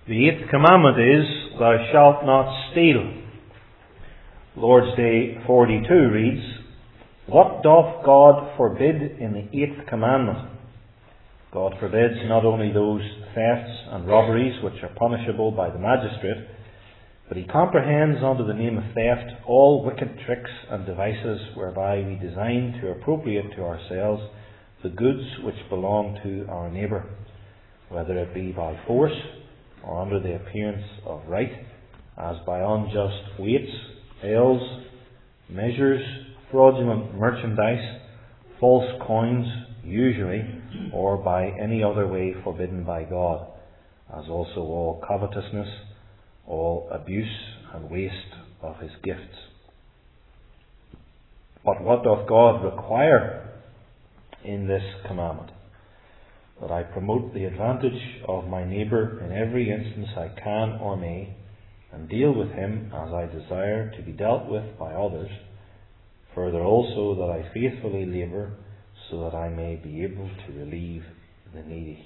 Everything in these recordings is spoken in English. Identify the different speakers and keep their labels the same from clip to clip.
Speaker 1: The eighth commandment is, "Thou shalt not steal." Lord's Day 42 reads, "What doth God forbid in the eighth commandment?" God forbids not only those thefts and robberies which are punishable by the magistrate, but He comprehends under the name of theft all wicked tricks and devices whereby we design to appropriate to ourselves the goods which belong to our neighbour, whether it be by force or under the appearance of right, as by unjust weights, ells, measures, fraudulent merchandise, false coins, usury, or by any other way forbidden by God, as also all covetousness, all abuse and waste of His gifts. But what doth God require in this commandment? That I promote the advantage of my neighbour in every instance I can or may, and deal with him as I desire to be dealt with by others. Further also that I faithfully labour so that I may be able to relieve the needy.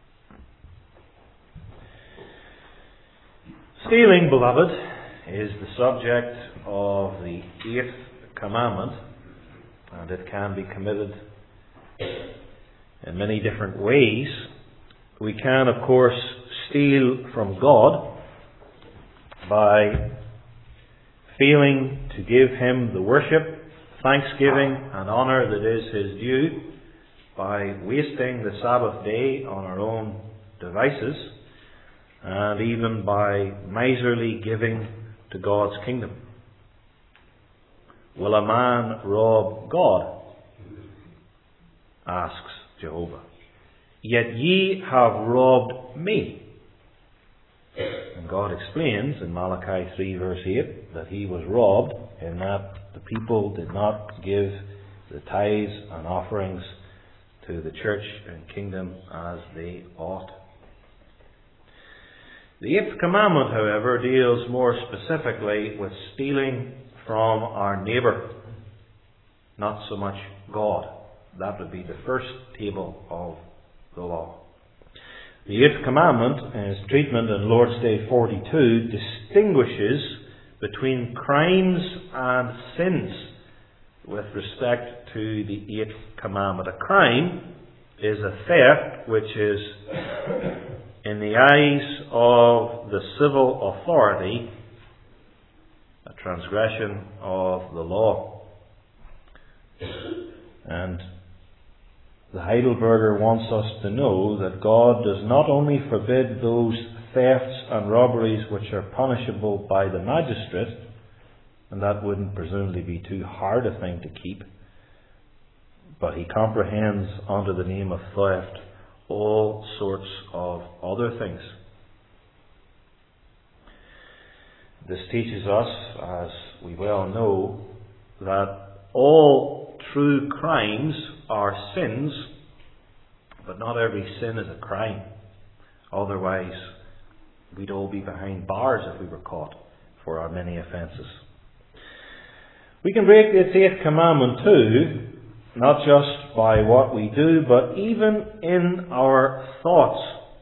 Speaker 1: Stealing, beloved, is the subject of the eighth commandment, and it can be committed in many different ways. We can, of course, steal from God by failing to give Him the worship, thanksgiving and honour that is His due, by wasting the Sabbath day on our own devices, and even by miserly giving to God's kingdom. Will a man rob God? Asks Jehovah. Yet ye have robbed me. And God explains in Malachi 3 verse 8 that He was robbed in that the people did not give the tithes and offerings to the church and kingdom as they ought. The eighth commandment, however, deals more specifically with stealing from our neighbour, not so much God. That would be the first table of the law. The eighth commandment, in its treatment in Lord's Day 42, distinguishes between crimes and sins with respect to the eighth commandment. A crime is a theft which is, in the eyes of the civil authority, a transgression of the law. And the Heidelberger wants us to know that God does not only forbid those thefts and robberies which are punishable by the magistrate, and that wouldn't presumably be too hard a thing to keep, but He comprehends under the name of theft all sorts of other things. This teaches us, as we well know, that all true crimes are sins, but not every sin is a crime. Otherwise, we'd all be behind bars if we were caught for our many offences. We can break this eighth commandment too, not just by what we do, but even in our thoughts.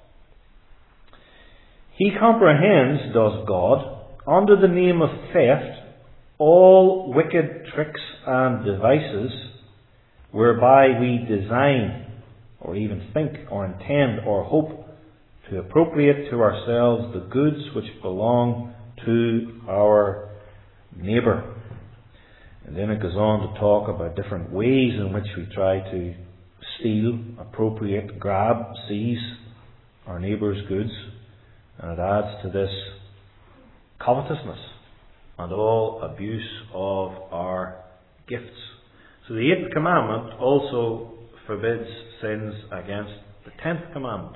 Speaker 1: He comprehends, does God, under the name of theft, all wicked tricks and devices whereby we design, or even think, or intend, or hope to appropriate to ourselves the goods which belong to our neighbour. And then it goes on to talk about different ways in which we try to steal, appropriate, grab, seize our neighbour's goods. And it adds to this covetousness and all abuse of our gifts. So the eighth commandment also forbids sins against the 10th commandment.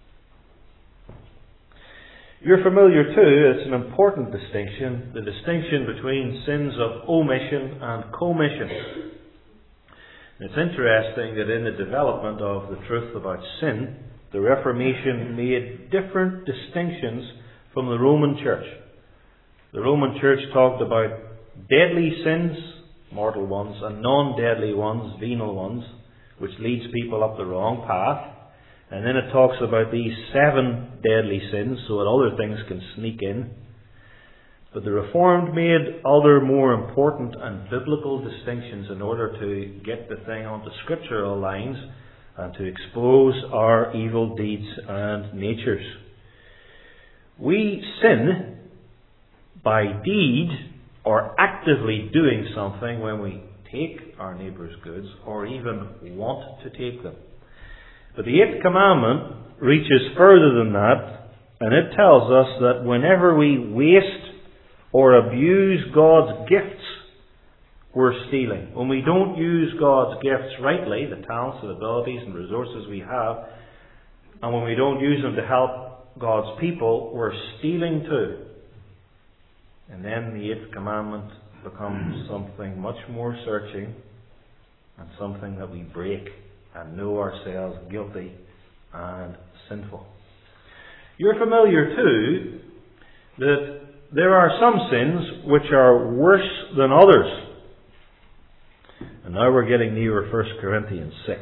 Speaker 1: You're familiar too, it's an important distinction, the distinction between sins of omission and commission. It's interesting that in the development of the truth about sin, the Reformation made different distinctions from the Roman Church. The Roman Church talked about deadly sins, mortal ones, and non-deadly ones, venal ones, which leads people up the wrong path. And then it talks about these 7 deadly sins, so that other things can sneak in. But the Reformed made other more important and biblical distinctions in order to get the thing onto scriptural lines and to expose our evil deeds and natures. We sin by deed or actively doing something when we take our neighbour's goods or even want to take them. But the 8th commandment reaches further than that, and it tells us that whenever we waste or abuse God's gifts, we're stealing. When we don't use God's gifts rightly, the talents and abilities and resources we have, and when we don't use them to help God's people, we're stealing too. And then the 8th commandment becomes something much more searching and something that we break and know ourselves guilty and sinful. You're familiar too that there are some sins which are worse than others. And now we're getting near 1 Corinthians 6.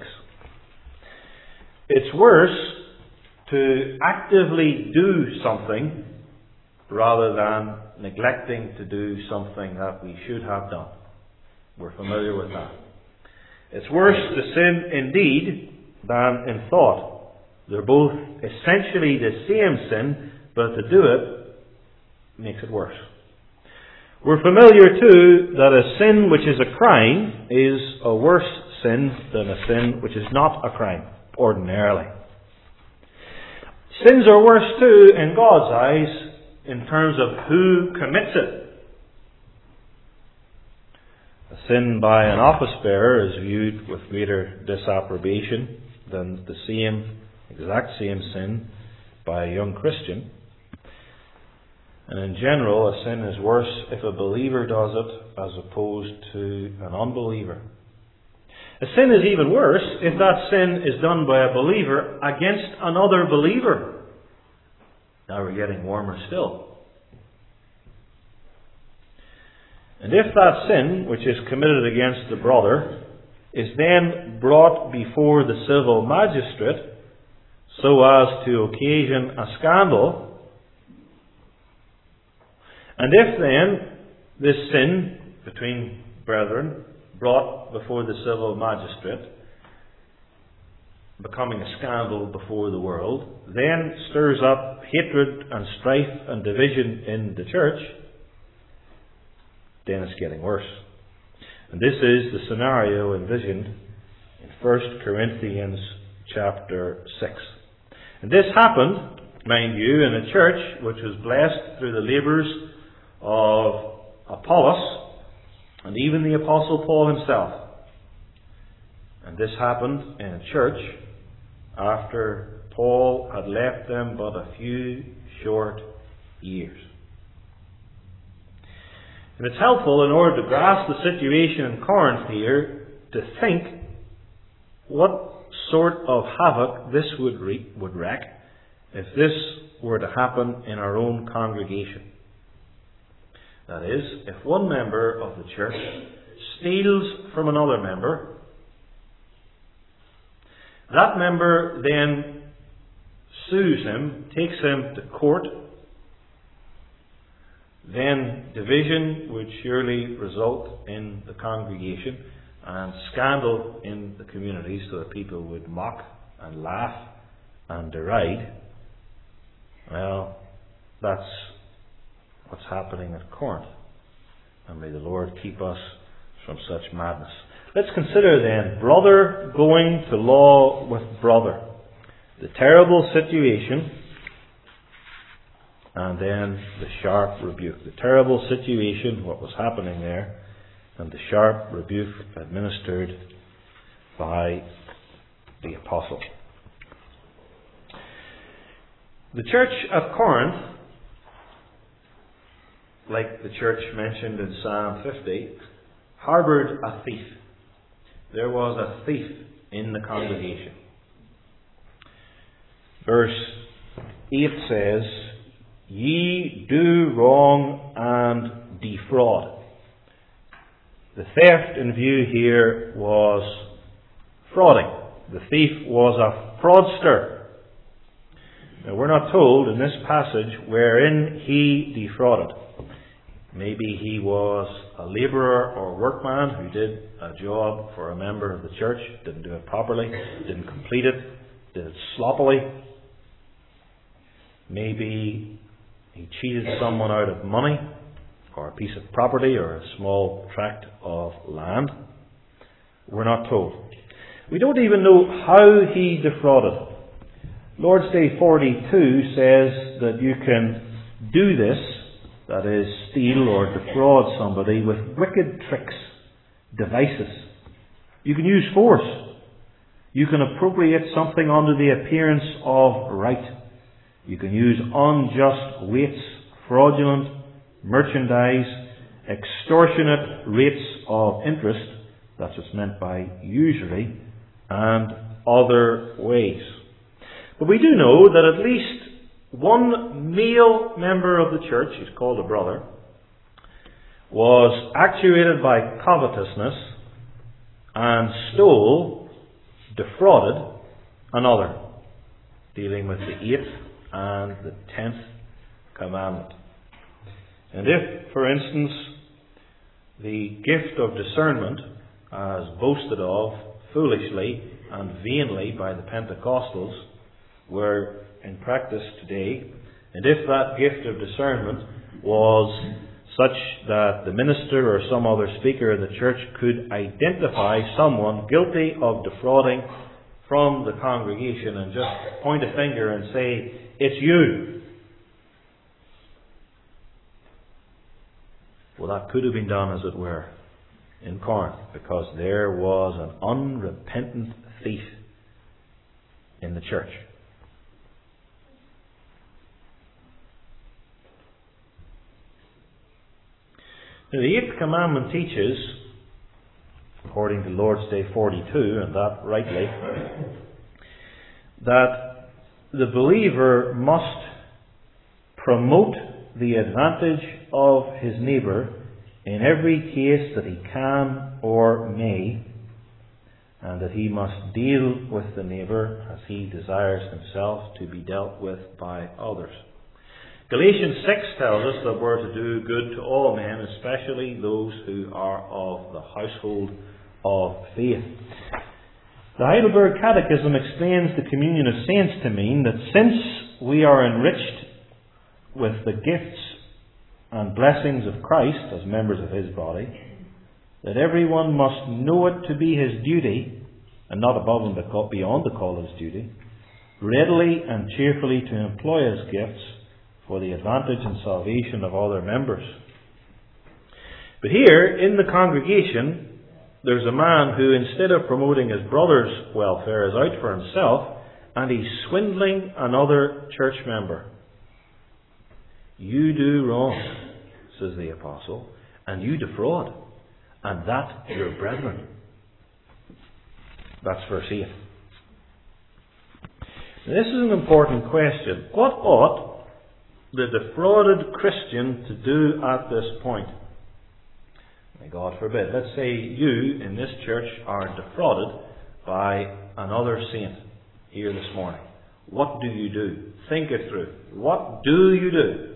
Speaker 1: It's worse to actively do something rather than neglecting to do something that we should have done. We're familiar with that. It's worse to sin in deed than in thought. They're both essentially the same sin, but to do it makes it worse. We're familiar too that a sin which is a crime is a worse sin than a sin which is not a crime, ordinarily. Sins are worse too in God's eyes in terms of who commits it. A sin by an office bearer is viewed with greater disapprobation than the exact same sin by a young Christian. And in general, a sin is worse if a believer does it as opposed to an unbeliever. A sin is even worse if that sin is done by a believer against another believer. Now we're getting warmer still. And if that sin, which is committed against the brother, is then brought before the civil magistrate so as to occasion a scandal, and if then this sin between brethren brought before the civil magistrate, becoming a scandal before the world, then stirs up hatred and strife and division in the church, then it's getting worse. And this is the scenario envisioned in 1 Corinthians chapter 6. And this happened, mind you, in a church which was blessed through the labours of Apollos and even the Apostle Paul himself. And this happened in a church after Paul had left them but a few short years. And it's helpful in order to grasp the situation in Corinth here to think what sort of havoc this would wreak if this were to happen in our own congregation. That is, if one member of the church steals from another member, that member then sues him, takes him to court, then division would surely result in the congregation and scandal in the community so that people would mock and laugh and deride. Well, that's what's happening at Corinth. And may the Lord keep us from such madness. Let's consider then brother going to law with brother. The terrible situation and then the sharp rebuke. The terrible situation, what was happening there, and the sharp rebuke administered by the apostle. The church at Corinth, like the church mentioned in Psalm 50, harboured a thief. There was a thief in the congregation. Verse 8 says, "Ye do wrong and defraud." The theft in view here was frauding. The thief was a fraudster. Now, we're not told in this passage wherein he defrauded. Maybe he was a labourer or workman who did a job for a member of the church, didn't do it properly, didn't complete it, did it sloppily. Maybe he cheated someone out of money, or a piece of property, or a small tract of land. We're not told. We don't even know how he defrauded. Lord's Day 42 says that you can do this, that is, steal or defraud somebody with wicked tricks, devices. You can use force. You can appropriate something under the appearance of right. You can use unjust weights, fraudulent merchandise, extortionate rates of interest, that's what's meant by usury, and other ways. But we do know that at least one male member of the church, he's called a brother, was actuated by covetousness and stole, defrauded another, dealing with the 8th and the 10th commandment. And if, for instance, the gift of discernment, as boasted of foolishly and vainly by the Pentecostals, were in practice today, and if that gift of discernment was such that the minister or some other speaker of the church could identify someone guilty of defrauding from the congregation and just point a finger and say, "It's you," well, that could have been done, as it were, in Corinth, because there was an unrepentant thief in the church. Now, the 8th commandment teaches, according to Lord's Day 42, and that rightly, that the believer must promote the advantage of his neighbour in every case that he can or may, and that he must deal with the neighbour as he desires himself to be dealt with by others. Galatians 6 tells us that we're to do good to all men, especially those who are of the household of faith. The Heidelberg Catechism explains the communion of saints to mean that since we are enriched with the gifts and blessings of Christ as members of his body, that everyone must know it to be his duty, and not above and beyond the call of his duty, readily and cheerfully to employ his gifts for the advantage and salvation of other members. But here, in the congregation, there's a man who, instead of promoting his brother's welfare, is out for himself, and he's swindling another church member. You do wrong, says the apostle, and you defraud, and that your brethren. That's verse 8. Now, this is an important question. What ought the defrauded Christian to do at this point? May God forbid. Let's say you in this church are defrauded by another saint here this morning. What do you do? Think it through. What do you do?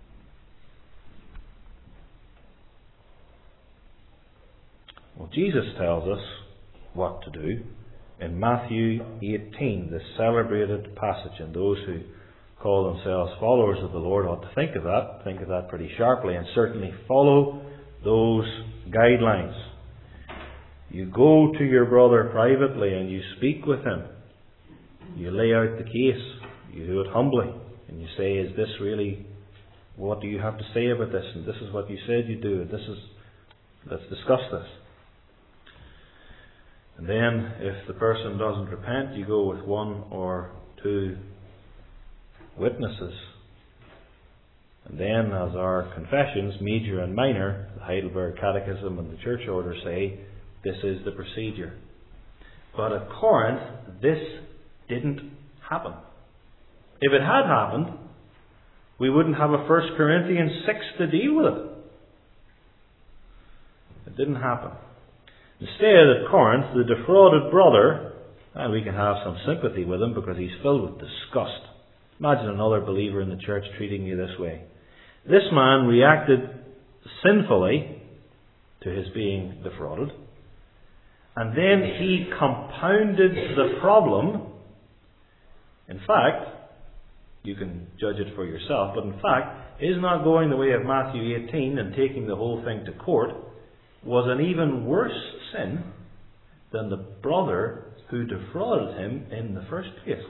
Speaker 1: Well, Jesus tells us what to do in Matthew 18, the celebrated passage, and those who call themselves followers of the Lord ought to think of that pretty sharply, and certainly follow those guidelines. You go to your brother privately and you speak with him. You lay out the case. You do it humbly. And you say, is this really, what do you have to say about this? And this is what you said you do. And let's discuss this. And then, if the person doesn't repent, you go with 1 or 2 witnesses. And then, as our confessions, major and minor, the Heidelberg Catechism and the Church Order say, this is the procedure. But at Corinth, this didn't happen. If it had happened, we wouldn't have a 1 Corinthians 6 to deal with it. It didn't happen. Instead, at Corinth, the defrauded brother, and we can have some sympathy with him because he's filled with disgust. Imagine another believer in the church treating you this way. This man reacted sinfully to his being defrauded. And then he compounded the problem. In fact, you can judge it for yourself, but in fact, his not going the way of Matthew 18 and taking the whole thing to court was an even worse sin than the brother who defrauded him in the first place.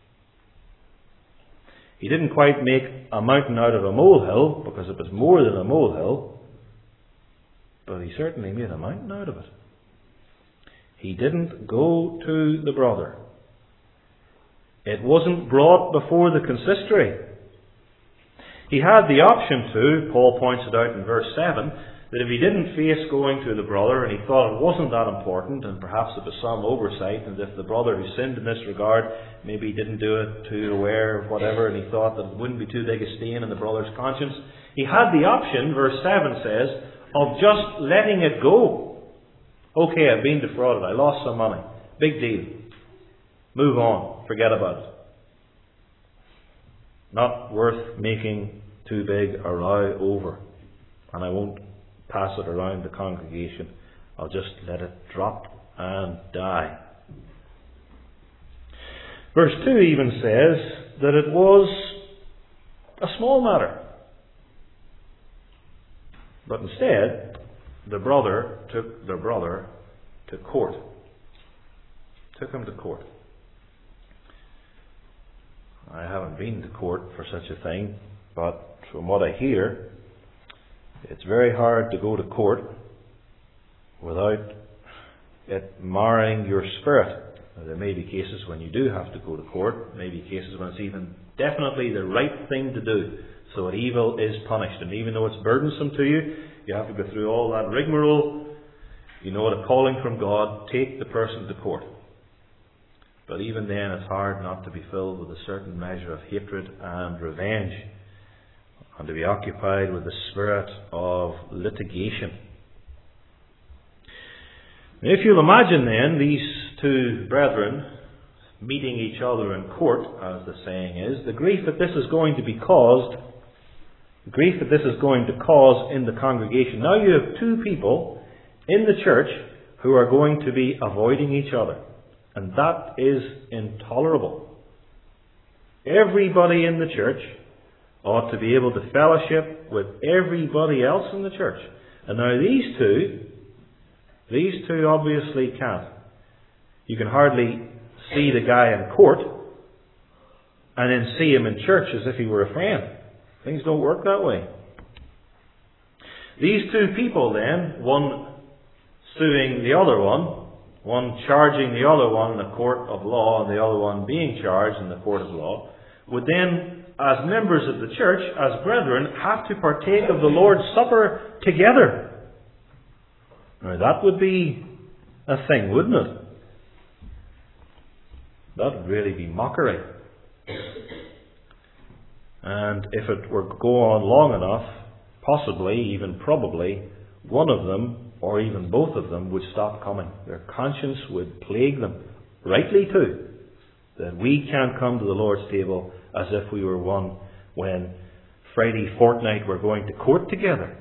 Speaker 1: He didn't quite make a mountain out of a molehill, because it was more than a molehill, but he certainly made a mountain out of it. He didn't go to the brother. It wasn't brought before the consistory. He had the option to, Paul points it out in verse 7, that if he didn't face going to the brother and he thought it wasn't that important, and perhaps it was some oversight, and if the brother who sinned in this regard maybe didn't do it too aware of whatever, and he thought that it wouldn't be too big a stain in the brother's conscience, he had the option, verse 7 says, of just letting it go. Okay, I've been defrauded, I lost some money. Big deal. Move on. Forget about it. Not worth making too big a row over. And I won't pass it around the congregation. I'll just let it drop and die. Verse 2 even says that it was a small matter. But instead, the brother took the brother to court. Took him to court. I haven't been to court for such a thing, but from what I hear, it's very hard to go to court without it marring your spirit. Now, there may be cases when you do have to go to court, maybe cases when it's even definitely the right thing to do, so that evil is punished. And even though it's burdensome to you, you have to go through all that rigmarole. You know, a calling from God, take the person to court. But even then, it's hard not to be filled with a certain measure of hatred and revenge, and to be occupied with the spirit of litigation. If you'll imagine then these two brethren meeting each other in court, as the saying is, the grief that this is going to cause in the congregation. Now you have two people in the church who are going to be avoiding each other. And that is intolerable. Everybody in the church ought to be able to fellowship with everybody else in the church. And now these two obviously can't. You can hardly see the guy in court and then see him in church as if he were a friend. Things don't work that way. These two people then, one suing the other one charging the other one in the court of law and the other one being charged in the court of law, would then, as members of the church, as brethren, have to partake of the Lord's Supper together. Now that would be a thing, wouldn't it? That would really be mockery. And if it were to go on long enough, possibly, even probably, one of them or even both of them would stop coming. Their conscience would plague them, rightly too, that we can't come to the Lord's table as if we were one when Friday fortnight we're going to court together.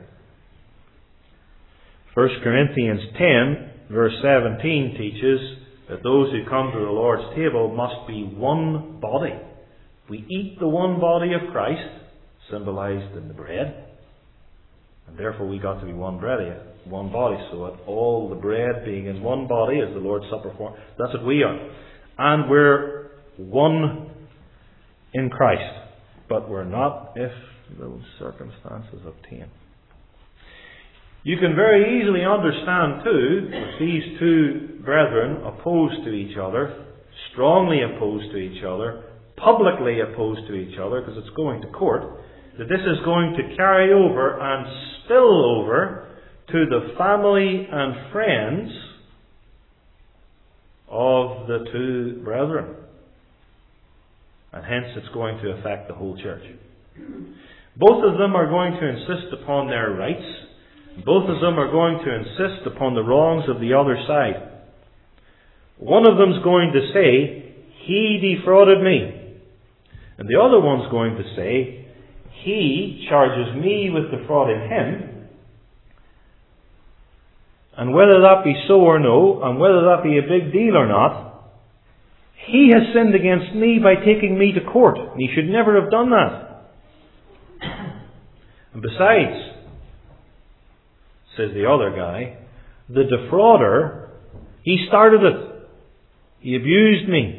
Speaker 1: 1 Corinthians 10 verse 17 teaches that those who come to the Lord's table must be one body. We eat the one body of Christ, symbolized in the bread, and therefore we got to be one body, so that all the bread being in one body as the Lord's Supper form, that's what we are. And we're one in Christ, but we're not if those circumstances obtain. You can very easily understand too, if these two brethren opposed to each other, strongly opposed to each other, publicly opposed to each other, because it's going to court, that this is going to carry over and spill over to the family and friends of the two brethren. And hence it's going to affect the whole church. Both of them are going to insist upon their rights. Both of them are going to insist upon the wrongs of the other side. One of them's going to say, he defrauded me. And the other one's going to say, he charges me with defrauding him, and whether that be so or no, and whether that be a big deal or not, he has sinned against me by taking me to court. And he should never have done that. And besides, says the other guy, the defrauder, he started it. He abused me.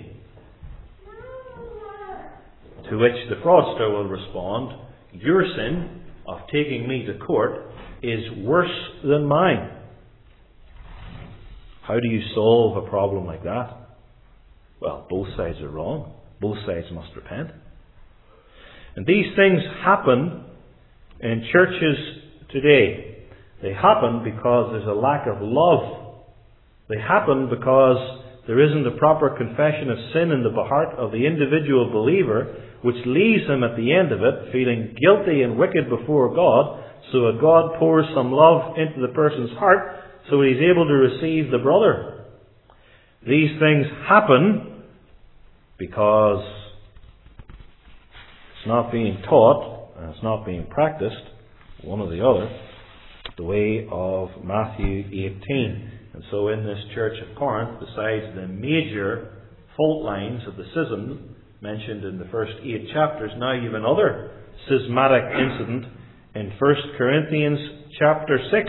Speaker 1: To which the fraudster will respond, your sin of taking me to court is worse than mine. How do you solve a problem like that? Well, both sides are wrong. Both sides must repent. And these things happen in churches today. They happen because there's a lack of love. They happen because there isn't a proper confession of sin in the heart of the individual believer, which leaves him at the end of it feeling guilty and wicked before God, so that God pours some love into the person's heart so that he's able to receive the brother. These things happen because it's not being taught and it's not being practiced, one or the other, the way of Matthew 18. And so in this church of Corinth, besides the major fault lines of the schism mentioned in the first 8 chapters, now you have another schismatic incident in 1 Corinthians chapter 6.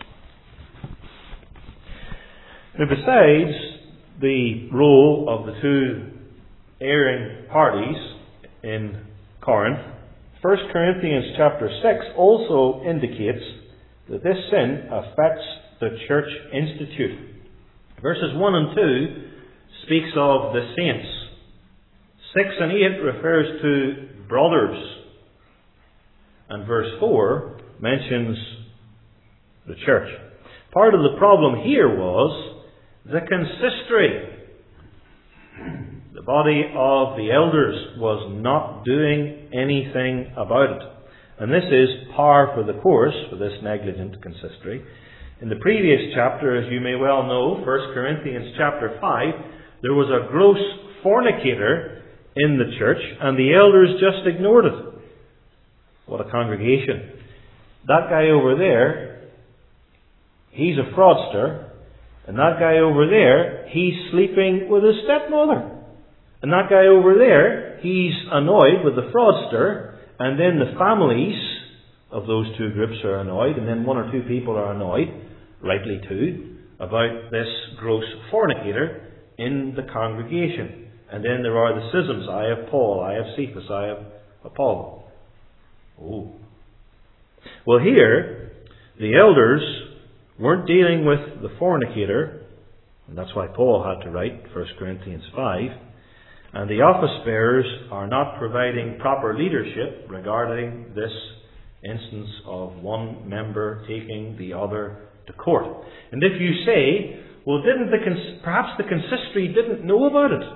Speaker 1: Now besides the role of the two erring parties in Corinth, 1 Corinthians chapter 6 also indicates that this sin affects the church institute. Verses 1 and 2 speaks of the saints. 6 and 8 refers to brothers. And verse 4 mentions the church. Part of the problem here was the consistory. The body of the elders was not doing anything about it. And this is par for the course for this negligent consistory. In the previous chapter, as you may well know, 1 Corinthians chapter 5, there was a gross fornicator in the church, and the elders just ignored it. What a congregation. That guy over there, he's a fraudster, and that guy over there, he's sleeping with his stepmother. And that guy over there, he's annoyed with the fraudster, and then the families of those two groups are annoyed, and then one or two people are annoyed, rightly too, about this gross fornicator in the congregation. And then there are the schisms. I have Paul, I have Cephas, I have Apollo. Oh. Well, here, the elders weren't dealing with the fornicator, and that's why Paul had to write 1 Corinthians 5. And the office bearers are not providing proper leadership regarding this instance of one member taking the other to court. And if you say, well, perhaps the consistory didn't know about it.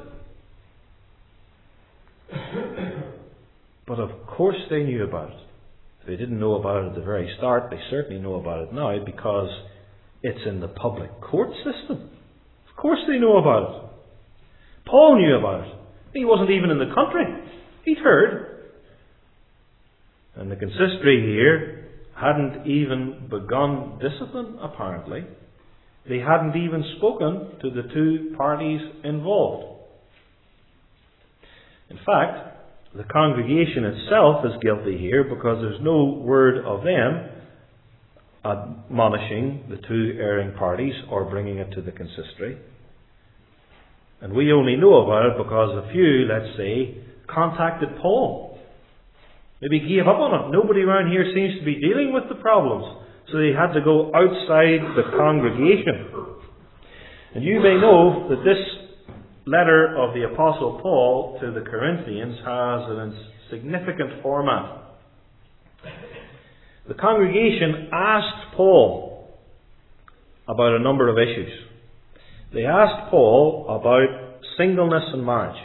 Speaker 1: But of course they knew about it. If they didn't know about it at the very start, they certainly know about it now because it's in the public court system. Of course they know about it. Paul knew about it. He wasn't even in the country. He'd heard. And the consistory here hadn't even begun discipline, apparently. They hadn't even spoken to the two parties involved. In fact, the congregation itself is guilty here because there's no word of them admonishing the two erring parties or bringing it to the consistory. And we only know about it because a few, let's say, contacted Paul. Maybe gave up on it. Nobody around here seems to be dealing with the problems. So they had to go outside the congregation. And you may know that this letter of the Apostle Paul to the Corinthians has a significant format. The congregation asked Paul about a number of issues. They asked Paul about singleness and marriage.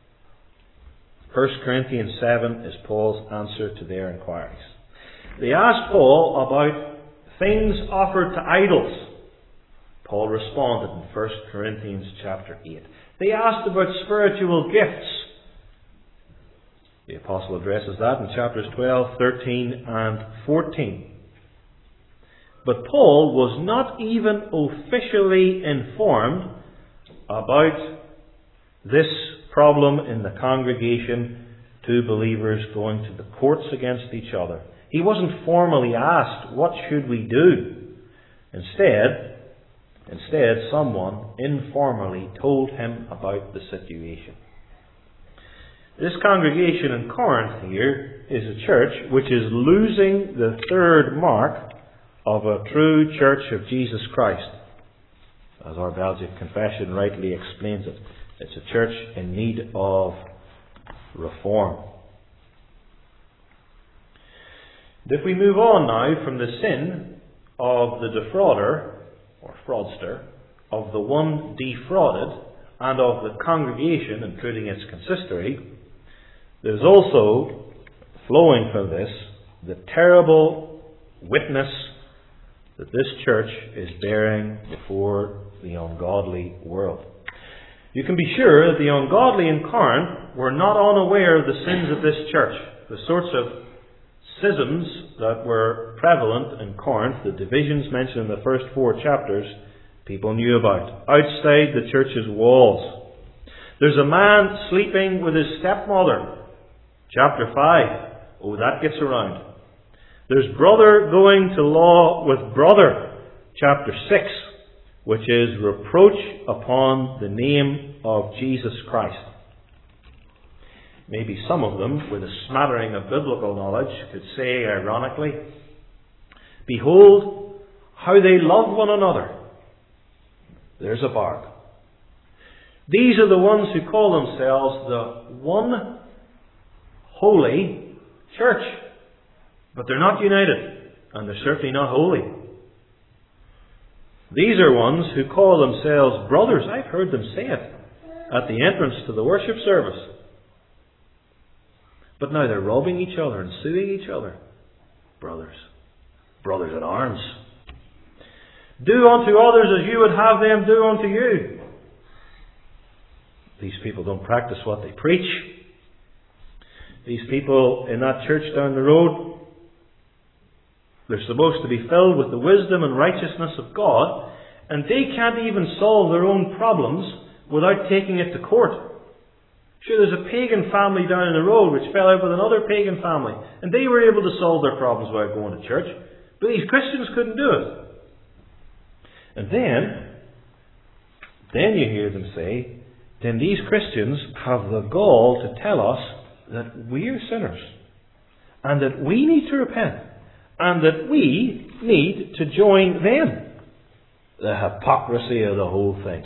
Speaker 1: 1 Corinthians 7 is Paul's answer to their inquiries. They asked Paul about things offered to idols. Paul responded in 1 Corinthians chapter 8. They asked about spiritual gifts. The Apostle addresses that in chapters 12, 13 and 14. But Paul was not even officially informed about this problem in the congregation, two believers going to the courts against each other. He wasn't formally asked, what should we do? Instead, someone informally told him about the situation. This congregation in Corinth here is a church which is losing the third mark of a true church of Jesus Christ. As our Belgic confession rightly explains it, it's a church in need of reform. If we move on now from the sin of the defrauder, or fraudster, of the one defrauded, and of the congregation, including its consistory, there's also, flowing from this, the terrible witness that this church is bearing before the ungodly world. You can be sure that the ungodly in Corinth were not unaware of the sins of this church. The sorts of schisms that were prevalent in Corinth, the divisions mentioned in the first 4 chapters, people knew about. Outside the church's walls. There's a man sleeping with his stepmother. Chapter 5. Oh, that gets around. There's brother going to law with brother. Chapter 6. Which is reproach upon the name of Jesus Christ. Maybe some of them, with a smattering of biblical knowledge, could say ironically, behold how they love one another. There's a bark. These are the ones who call themselves the one holy church. But they're not united, and they're certainly not holy. These are ones who call themselves brothers. I've heard them say it at the entrance to the worship service. But now they're robbing each other and suing each other. Brothers. Brothers in arms. Do unto others as you would have them do unto you. These people don't practice what they preach. These people in that church down the road, they're supposed to be filled with the wisdom and righteousness of God, and they can't even solve their own problems without taking it to court. Sure, there's a pagan family down the road which fell out with another pagan family, and they were able to solve their problems without going to church, but these Christians couldn't do it. And then you hear them say, then these Christians have the gall to tell us that we're sinners, and that we need to repent, and that we need to join them. The hypocrisy of the whole thing.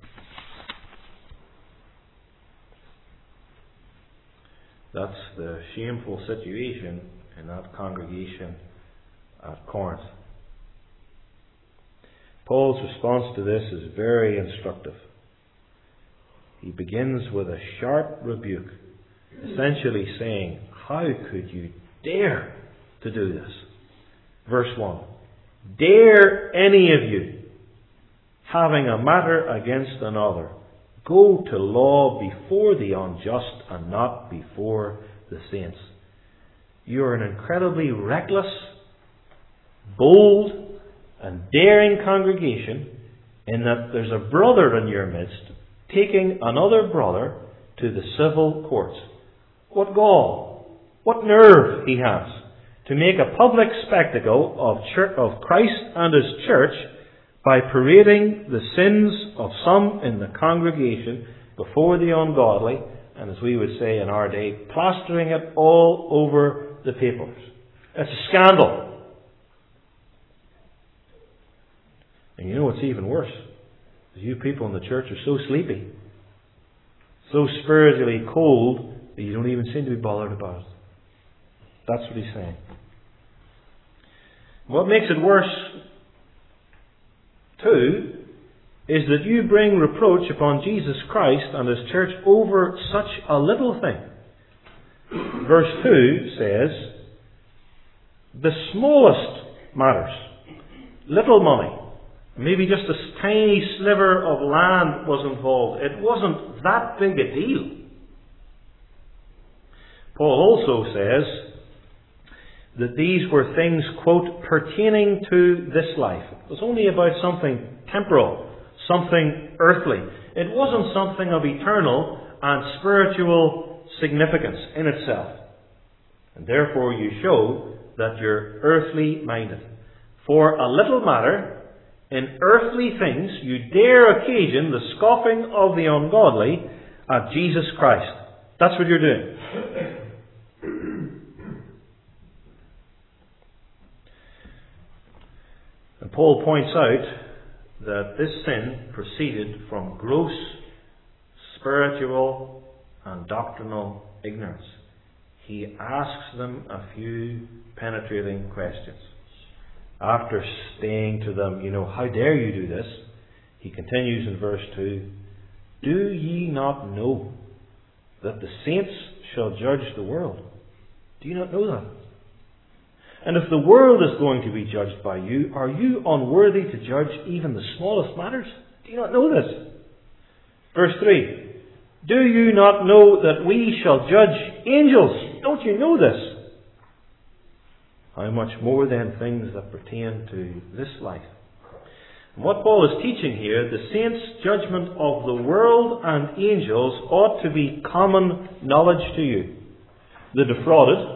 Speaker 1: That's the shameful situation in that congregation at Corinth. Paul's response to this is very instructive. He begins with a sharp rebuke, essentially saying, how could you dare to do this? Verse 1. Dare any of you, having a matter against another, go to law before the unjust and not before the saints. You are an incredibly reckless, bold, and daring congregation in that there's a brother in your midst taking another brother to the civil courts. What gall, what nerve he has to make a public spectacle of Christ and His church by parading the sins of some in the congregation before the ungodly, and as we would say in our day, plastering it all over the papers. It's a scandal. And you know what's even worse? You people in the church are so sleepy, so spiritually cold, that you don't even seem to be bothered about it. That's what he's saying. What makes it worse, too, is that you bring reproach upon Jesus Christ and His church over such a little thing. Verse 2 says, the smallest matters, little money, maybe just a tiny sliver of land was involved. It wasn't that big a deal. Paul also says that these were things, quote, pertaining to this life. It was only about something temporal, something earthly. It wasn't something of eternal and spiritual significance in itself. And therefore you show that you're earthly minded. For a little matter, in earthly things you dare occasion the scoffing of the ungodly at Jesus Christ. That's what you're doing. And Paul points out that this sin proceeded from gross spiritual and doctrinal ignorance. He asks them a few penetrating questions. After saying to them, how dare you do this? He continues in verse 2, do ye not know that the saints shall judge the world? Do you not know that? And if the world is going to be judged by you, are you unworthy to judge even the smallest matters? Do you not know this? Verse 3, do you not know that we shall judge angels? Don't you know this? How much more then things that pertain to this life? And what Paul is teaching here, the saints' judgment of the world and angels ought to be common knowledge to you. The defrauded,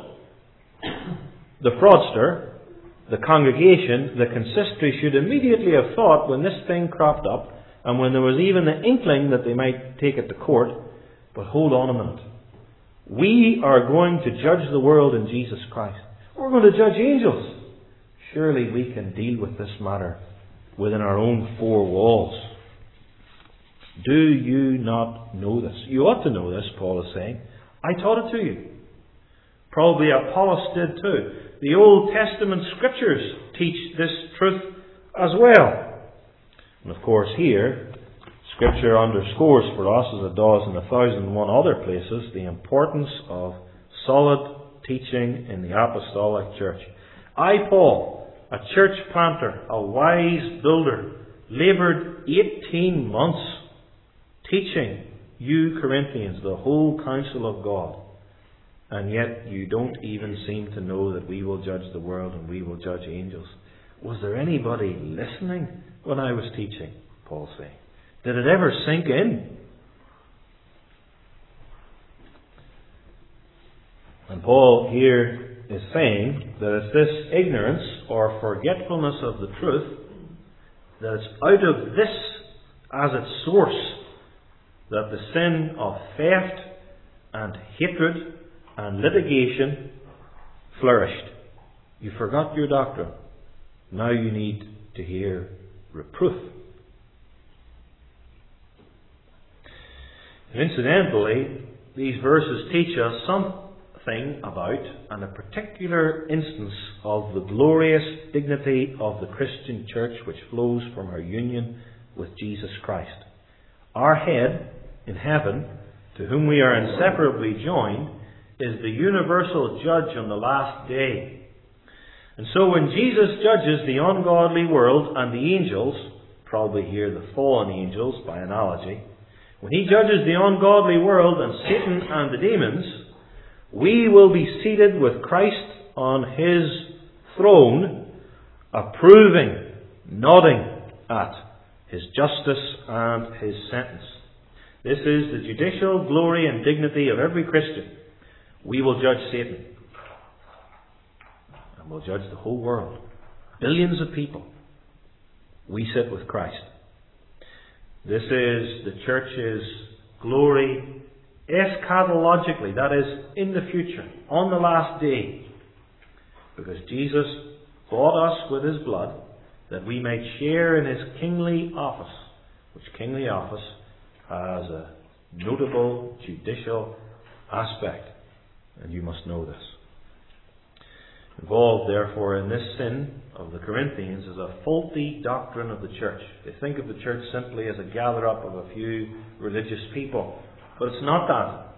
Speaker 1: the fraudster, the congregation, the consistory should immediately have thought when this thing cropped up, and when there was even the inkling that they might take it to court, but hold on a minute. We are going to judge the world in Jesus Christ. We're going to judge angels. Surely we can deal with this matter within our own four walls. Do you not know this? You ought to know this, Paul is saying. I taught it to you. Probably Apollos did too. The Old Testament scriptures teach this truth as well. And of course here, Scripture underscores for us, as it does in 1,001 other places, the importance of solid teaching in the apostolic church. I, Paul, a church planter, a wise builder, laboured 18 months teaching you Corinthians the whole counsel of God. And yet you don't even seem to know that we will judge the world and we will judge angels. Was there anybody listening when I was teaching? Paul's saying. Did it ever sink in? And Paul here is saying that it's this ignorance or forgetfulness of the truth, that it's out of this as its source that the sin of theft and hatred and litigation flourished. You forgot your doctrine. Now you need to hear reproof. And incidentally, these verses teach us something about and a particular instance of the glorious dignity of the Christian church which flows from our union with Jesus Christ. Our head in heaven, to whom we are inseparably joined, is the universal judge on the last day. And so when Jesus judges the ungodly world and the angels, probably here the fallen angels by analogy, when he judges the ungodly world and Satan and the demons, we will be seated with Christ on his throne, approving, nodding at his justice and his sentence. This is the judicial glory and dignity of every Christian. We will judge Satan. And we'll judge the whole world. Billions of people. We sit with Christ. This is the church's glory eschatologically, that is, in the future, on the last day. Because Jesus bought us with his blood that we might share in his kingly office, which kingly office has a notable judicial aspect. And you must know this. Involved, therefore, in this sin of the Corinthians is a faulty doctrine of the church. They think of the church simply as a gather up of a few religious people. But it's not that.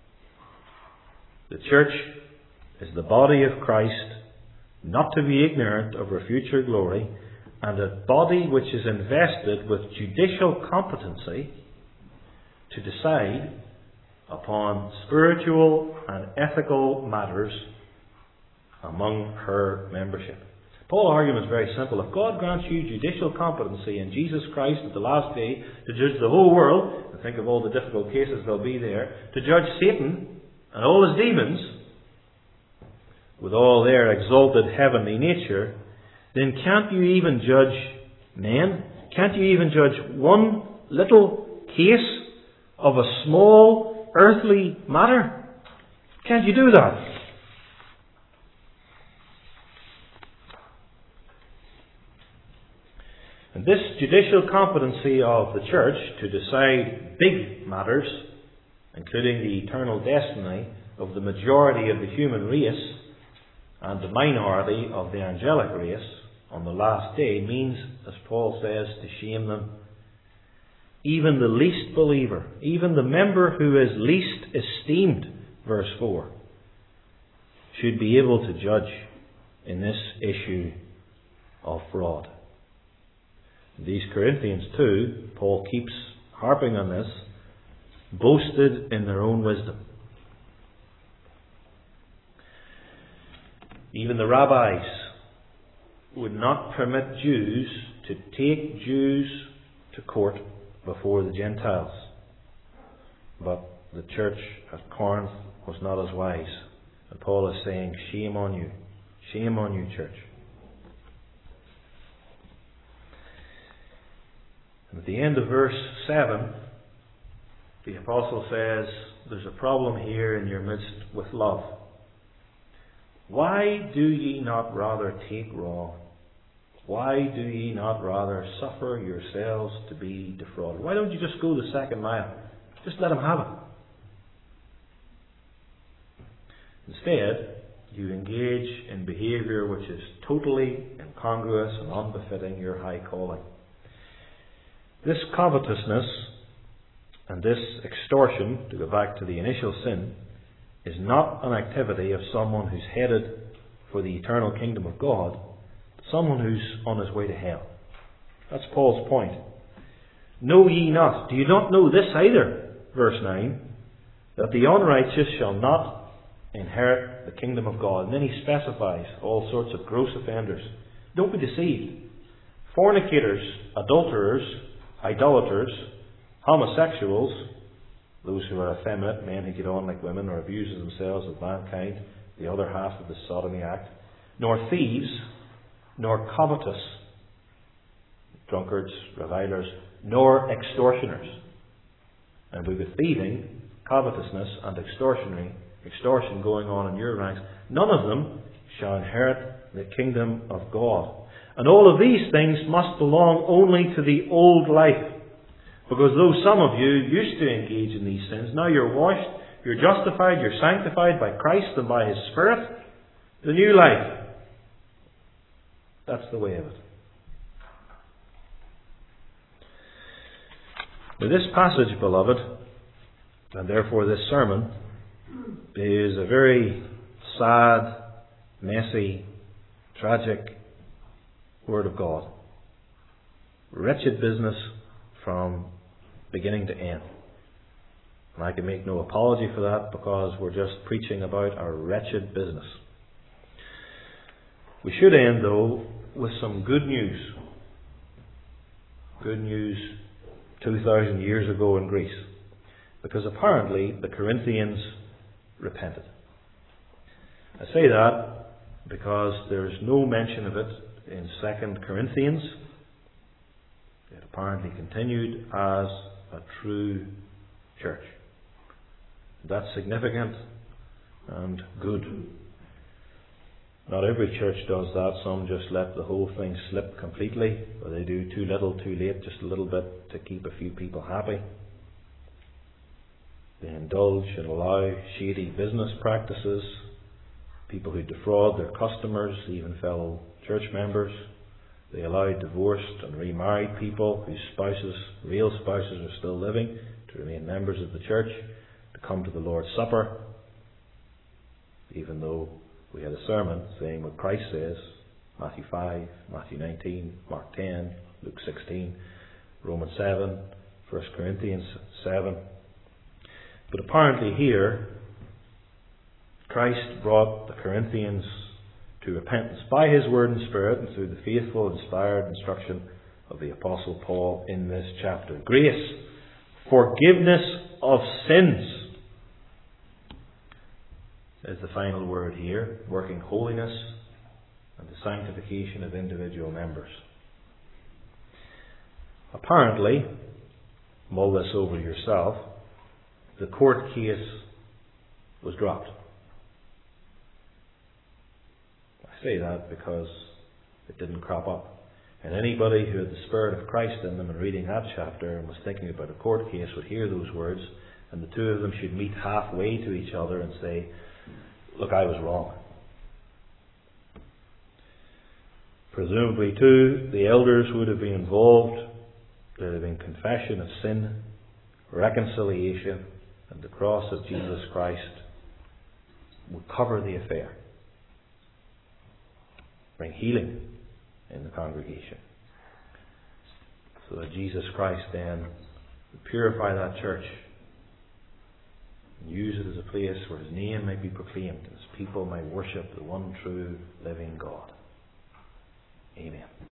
Speaker 1: The church is the body of Christ, not to be ignorant of her future glory, and a body which is invested with judicial competency to decide upon spiritual and ethical matters among her membership. Paul's argument is very simple. If God grants you judicial competency in Jesus Christ at the last day to judge the whole world, and think of all the difficult cases there'll be there, to judge Satan and all his demons with all their exalted heavenly nature, then can't you even judge men? Can't you even judge one little case of a small earthly matter? Can't you do that? And this judicial competency of the church to decide big matters, including the eternal destiny of the majority of the human race and the minority of the angelic race on the last day, means, as Paul says, to shame them. Even the least believer, even the member who is least esteemed, verse 4, should be able to judge in this issue of fraud. These Corinthians too, Paul keeps harping on this, boasted in their own wisdom. Even the rabbis would not permit Jews to take Jews to court before the Gentiles. But the church at Corinth was not as wise. And Paul is saying, shame on you. Shame on you, church. And at the end of verse 7, the apostle says, there's a problem here in your midst with love. Why do ye not rather take wrong? Why do ye not rather suffer yourselves to be defrauded? Why don't you just go the second mile? Just let him have it. Instead, you engage in behaviour which is totally incongruous and unbefitting your high calling. This covetousness and this extortion, to go back to the initial sin, is not an activity of someone who's headed for the eternal kingdom of God, but someone who's on his way to hell. That's Paul's point. Know ye not, do you not know this either, verse 9, that the unrighteous shall not inherit the kingdom of God? And then he specifies all sorts of gross offenders. Don't be deceived. Fornicators, adulterers, idolaters, homosexuals, those who are effeminate, men who get on like women or abuse themselves with mankind, the other half of the sodomy act, nor thieves, nor covetous, drunkards, revilers, nor extortioners. And with the thieving, covetousness and extortion going on in your ranks, none of them shall inherit the kingdom of God. And all of these things must belong only to the old life. Because though some of you used to engage in these sins, now you're washed, you're justified, you're sanctified by Christ and by His Spirit, the new life. That's the way of it. Now this passage, beloved, and therefore this sermon, is a very sad, messy, tragic Word of God. Wretched business from beginning to end. And I can make no apology for that, because we're just preaching about our wretched business. We should end, though, with some good news. Good news 2,000 years ago in Greece. Because apparently the Corinthians repented. I say that because there is no mention of it in 2 Corinthians. It apparently continued as a true church. That's significant and good. Not every church does that. Some just let the whole thing slip completely, or they do too little, too late, just a little bit to keep a few people happy. They indulge and allow shady business practices, people who defraud their customers, even fellow church members. They allow divorced and remarried people whose spouses, real spouses, are still living to remain members of the church, to come to the Lord's Supper, even though we had a sermon saying what Christ says, Matthew 5, Matthew 19, Mark 10, Luke 16, Romans 7, 1 Corinthians 7. But apparently here, Christ brought the Corinthians to repentance by His Word and Spirit and through the faithful, inspired instruction of the Apostle Paul in this chapter. Grace, forgiveness of sins, is the final word here, working holiness and the sanctification of individual members. Apparently, mull this over yourself, the court case was dropped. I say that because it didn't crop up. And anybody who had the Spirit of Christ in them and reading that chapter and was thinking about a court case would hear those words, and the two of them should meet halfway to each other and say, look, I was wrong. Presumably too, the elders would have been involved. There would have been confession of sin, reconciliation, and the cross of Jesus Christ would cover the affair. Bring healing in the congregation. So that Jesus Christ then would purify that church and use it as a place where His name might be proclaimed and His people might worship the one true living God. Amen.